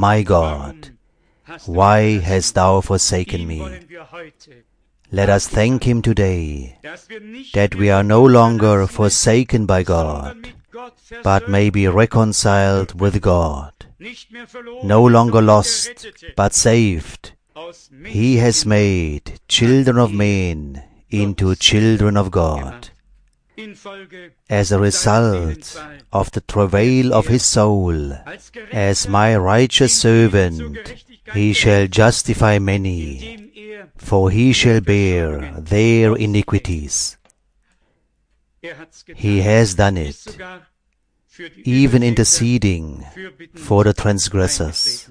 Speaker 1: why hast thou forsaken me? Let us thank him today that we are no longer forsaken by God, but may be reconciled with God, no longer lost, but saved. He has made children of men into children of God. As a result of the travail of his soul, as my righteous servant, he shall justify many, for he shall bear their iniquities. He has done it, even interceding for the transgressors.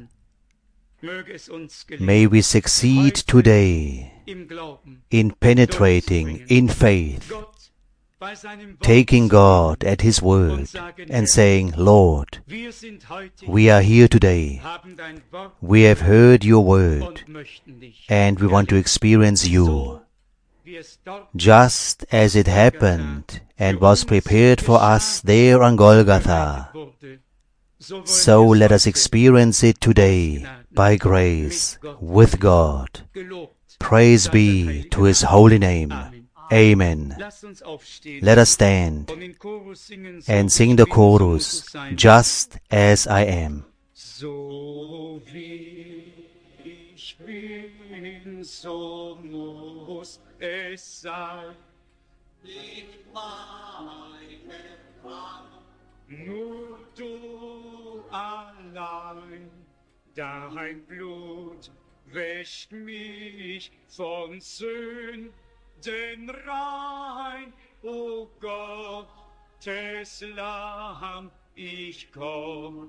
Speaker 1: May we succeed today in penetrating in faith, taking God at his word and saying, Lord, we are here today. We have heard your word and we want to experience you. Just as it happened and was prepared for us there on Golgotha, so let us experience it today by grace with God. Praise be to his holy name. Amen. Let us stand and sing the chorus, Just as I am.
Speaker 2: So wie ich bin, so muss es sein. Nicht meine Kraft, nur du allein. Dein Blut wäscht mich von Sünden rein. O Gottes Lamm, ich komm.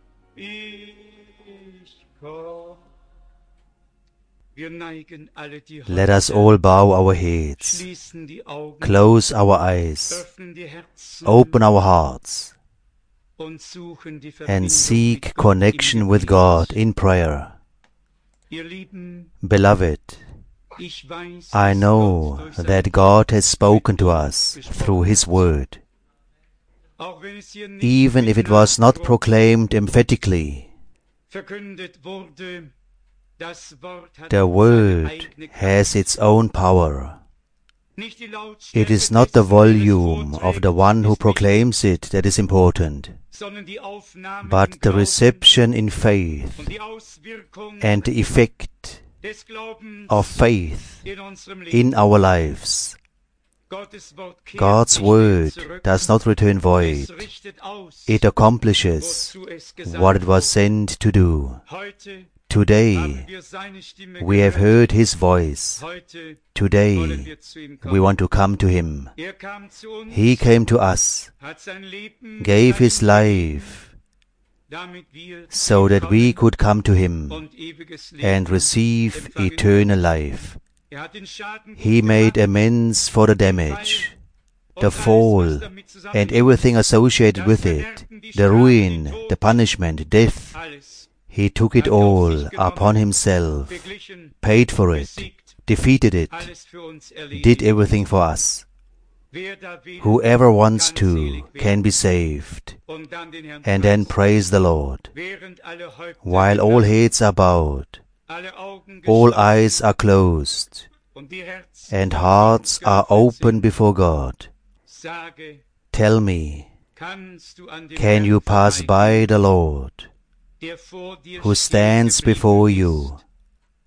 Speaker 1: Let us all bow our heads, close our eyes, open our hearts, and seek connection with God in prayer. Beloved, I know that God has spoken to us through his word. Even if it was not proclaimed emphatically, the word has its own power. It is not the volume of the one who proclaims it that is important, but the reception in faith and the effect of faith in our lives. God's word does not return void. It accomplishes what it was sent to do. Today, we have heard his voice. Today, we want to come to him. He came to us, gave his life, so that we could come to him and receive eternal life. He made amends for the damage, the fall, and everything associated with it, the ruin, the punishment, death. He took it all upon himself, paid for it, defeated it, did everything for us. Whoever wants to can be saved, and then praise the Lord. While all heads are bowed, all eyes are closed, and hearts are open before God. Tell me, can you pass by the Lord, who stands before you?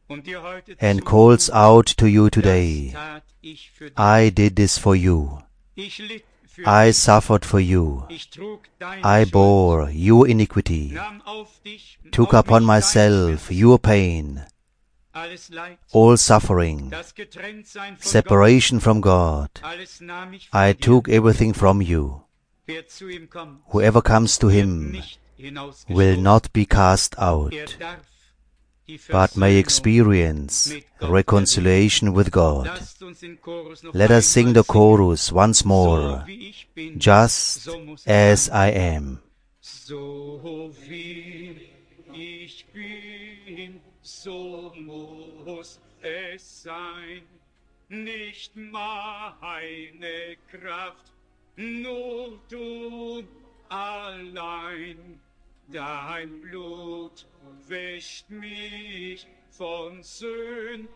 Speaker 1: and calls out to you today, I did this for you. I suffered for you. I bore your iniquity, took upon myself your pain, all suffering, separation from God. I took everything from you. Whoever comes to Him will not be cast out, but may experience reconciliation with God. Let us sing the chorus once more. Just as I am.
Speaker 2: So wie ich bin, so muss es sein. Nicht meine Kraft, nur du allein. Dein Blut wäscht mich von Sünden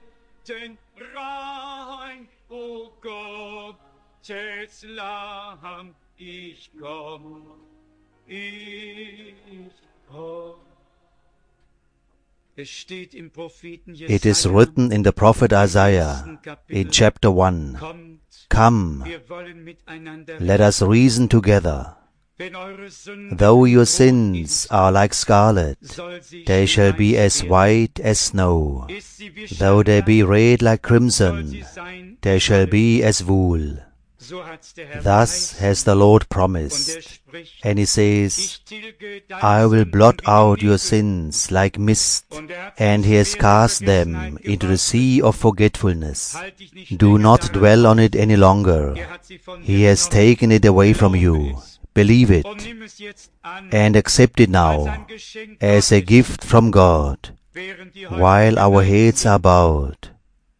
Speaker 2: rein, o Gottes Lamm, ich komm, ich komm.
Speaker 1: It is written in the prophet Isaiah, in chapter 1, Come, let us reason together. Though your sins are like scarlet, they shall be as white as snow. Though they be red like crimson, they shall be as wool. Thus has the Lord promised. And He says, I will blot out your sins like mist, and He has cast them into the sea of forgetfulness. Do not dwell on it any longer. He has taken it away from you. Believe it and accept it now as a gift from God while our heads are bowed.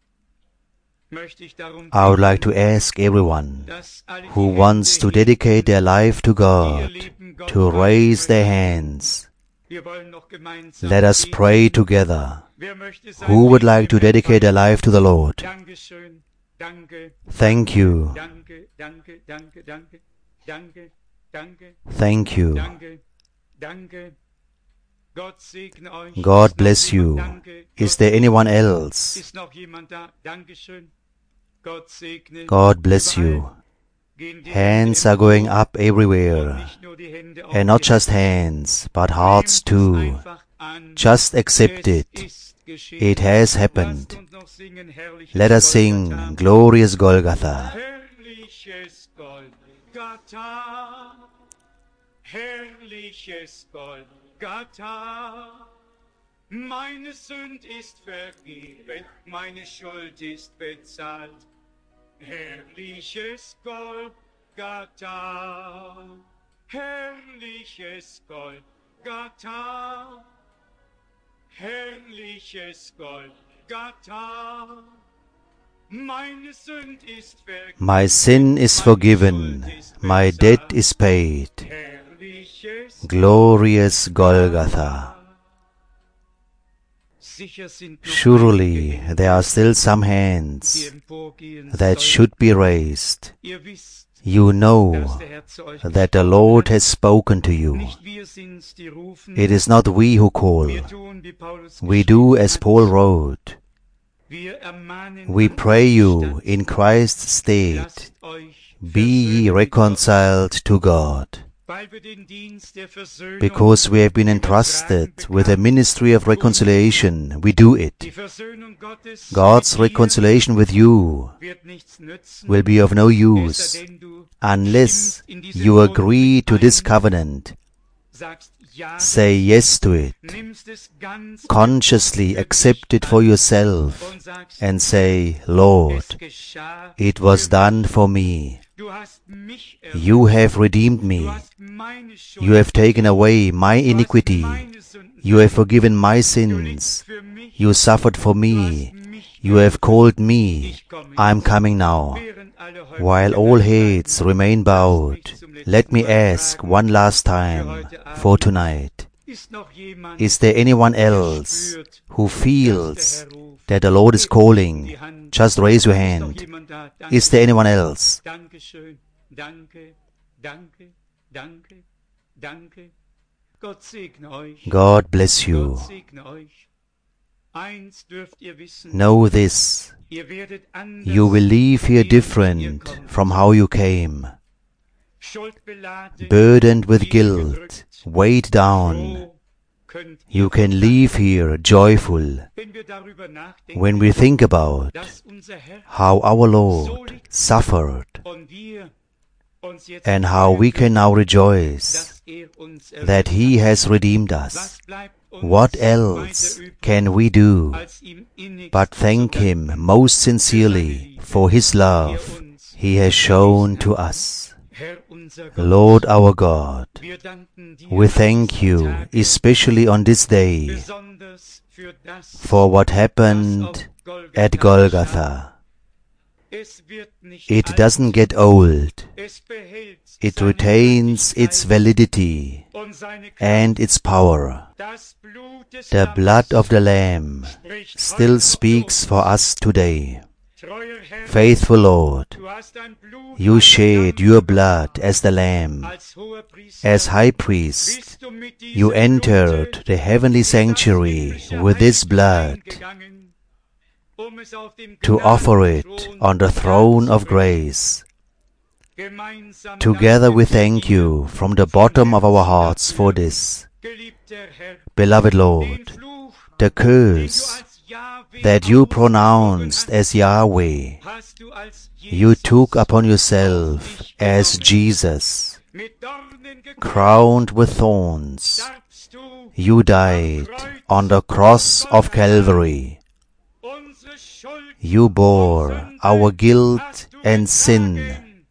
Speaker 1: I would like to ask everyone who wants to dedicate their life to God to raise their hands. Let us pray together. Who would like to dedicate their life to the Lord? Thank you. Thank you. God bless you. Is there anyone else? God bless you. Hands are going up everywhere. And not just hands, but hearts too. Just accept it. It has happened. Let us sing Glorious Golgotha.
Speaker 2: Herrliches Golgatha, meine Sünd ist vergeben, meine Schuld ist bezahlt. Herrliches Golgatha, herrliches Golgatha, herrliches Golgatha.
Speaker 1: My sin is forgiven, my debt is paid. Glorious Golgotha. Surely there are still some hands that should be raised. You know that the Lord has spoken to you. It is not we who call. We do as Paul wrote. We pray you in Christ's stead, be ye reconciled to God. Because we have been entrusted with a ministry of reconciliation, we do it. God's reconciliation with you will be of no use unless you agree to this covenant. Say yes to it. Consciously accept it for yourself and say, Lord, it was done for me. You have redeemed me. You have taken away my iniquity. You have forgiven my sins. You suffered for me. You have called me. I am coming now. While all heads remain bowed, let me ask one last time for tonight. Is there anyone else who feels that the Lord is calling? Just raise your hand. Is there anyone else? God bless you. Know this, you will leave here different from how you came. Burdened with guilt, weighed down, you can leave here joyful. When we think about how our Lord suffered and how we can now rejoice that He has redeemed us, what else can we do but thank Him most sincerely for His love He has shown to us? Lord our God, we thank You especially on this day for what happened at Golgotha. It doesn't get old. It retains its validity and its power. The blood of the Lamb still speaks for us today. Faithful Lord, You shed Your blood as the Lamb. As High Priest, You entered the heavenly sanctuary with this blood to offer it on the throne of grace. Together we thank You from the bottom of our hearts for this. Beloved Lord, the curse that You pronounced as Yahweh, You took upon Yourself as Jesus. Crowned with thorns, You died on the cross of Calvary. You bore our guilt and sin.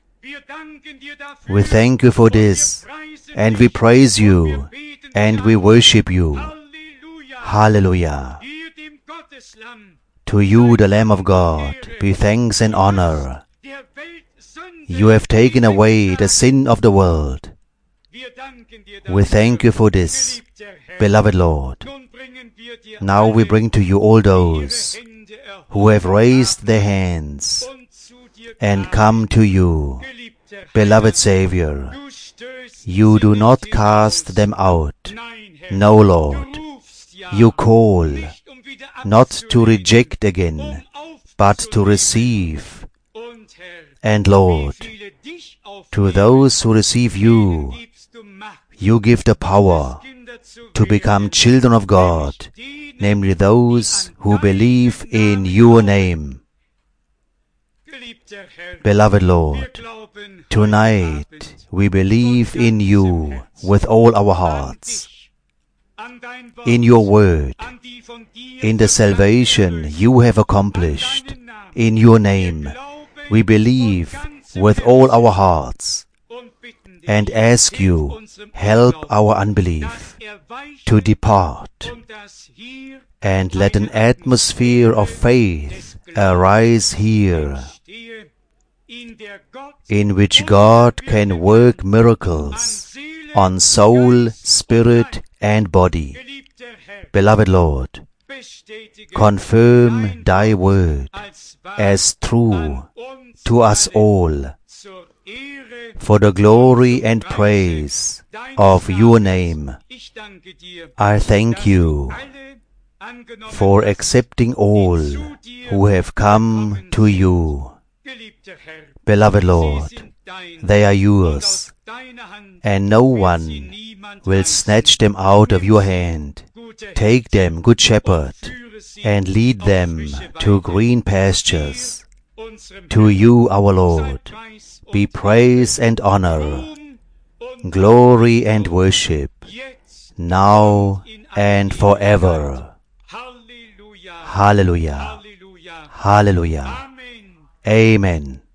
Speaker 1: We thank You for this, and we praise You, and we worship You. Hallelujah. To You, the Lamb of God, be thanks and honor. You have taken away the sin of the world. We thank You for this, beloved Lord. Now we bring to You all those who have raised their hands and come to You. Beloved Savior, You do not cast them out. No, Lord. You call, not to reject again, but to receive. And Lord, to those who receive You, You give the power to become children of God, namely those who believe in Your name. Beloved Lord, tonight we believe in You with all our hearts, in Your word, in the salvation You have accomplished. In Your name we believe with all our hearts and ask You, help our unbelief to depart, and let an atmosphere of faith arise here, in which God can work miracles on soul, spirit, and body. Beloved Lord, confirm Thy word as true to us all, for the glory and praise of Your name. I thank You for accepting all who have come to You. Beloved Lord, they are Yours, and no one will snatch them out of Your hand. Take them, Good Shepherd, and lead them to green pastures. To You, our Lord, be praise and honor, glory and worship, now and forever. Hallelujah. Hallelujah. Amen.